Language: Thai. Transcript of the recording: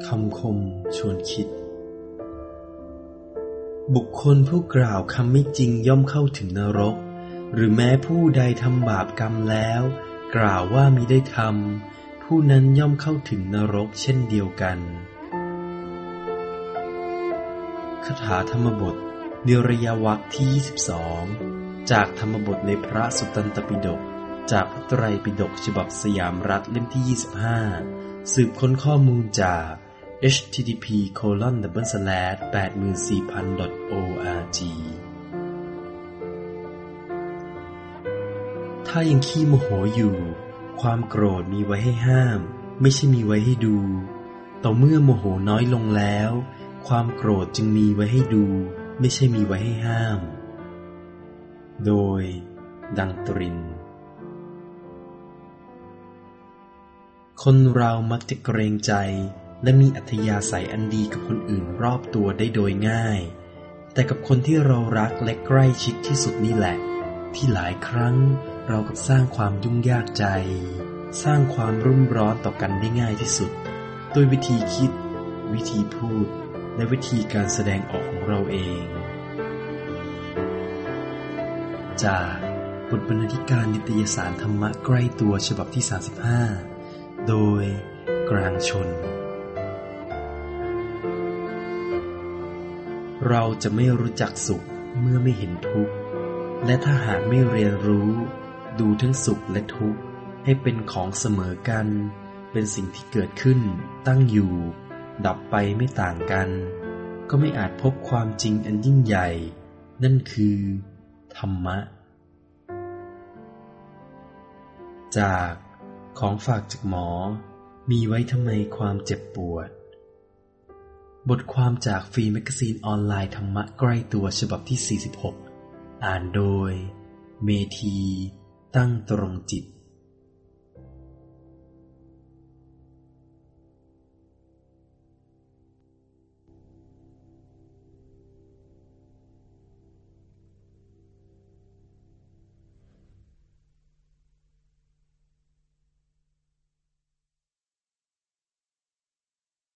คำคมชวนคิดบุคคลผู้กล่าวคำไม่จริงย่อมเข้าถึงนรกหรือแม้ผู้ใดทำบาปกรรมแล้วกล่าวว่ามิได้ทำผู้นั้นย่อมเข้าถึงนรกเช่นเดียวกันคาถาธรรมบทนิรยวรรคที่22จากธรรมบทในพระสุตตันตปิฎกจากพระไตรปิฎกฉบับสยามรัฐเล่มที่25สืบค้นข้อมูลจาก http://84000.org ถ้ายังขี้โมโหอยู่ความโกรธมีไว้ให้ห้ามไม่ใช่มีไว้ให้ดูต่อเมื่อโมโหน้อยลงแล้วความโกรธจึงมีไว้ให้ดูไม่ใช่มีไว้ให้ห้ามโดยดังตรินคนเรามักจะเกรงใจและมีอัธยาศัยอันดีกับคนอื่นรอบตัวได้โดยง่ายแต่กับคนที่เรารักและใกล้ชิดที่สุดนี่แหละที่หลายครั้งเรากับสร้างความยุ่งยากใจสร้างความรุ่มร้อนต่อกันได้ง่ายที่สุดโดยวิธีคิดวิธีพูดและวิธีการแสดงออกของเราเองจากบทบรรณาธิการนิตยสารธรรมะใกล้ตัวฉบับที่35โดยกลางชนเราจะไม่รู้จักสุขเมื่อไม่เห็นทุกข์และถ้าหากไม่เรียนรู้ดูทั้งสุขและทุกข์ให้เป็นของเสมอกันเป็นสิ่งที่เกิดขึ้นตั้งอยู่ดับไปไม่ต่างกันก็ไม่อาจพบความจริงอันยิ่งใหญ่นั่นคือธรรมะจากของฝากจากหมอมีไว้ทำไมความเจ็บปวดบทความจากฟรีแมกาซีนออนไลน์ธรรมะใกล้ตัวฉบับที่46อ่านโดยเมธีตั้งตรงจิต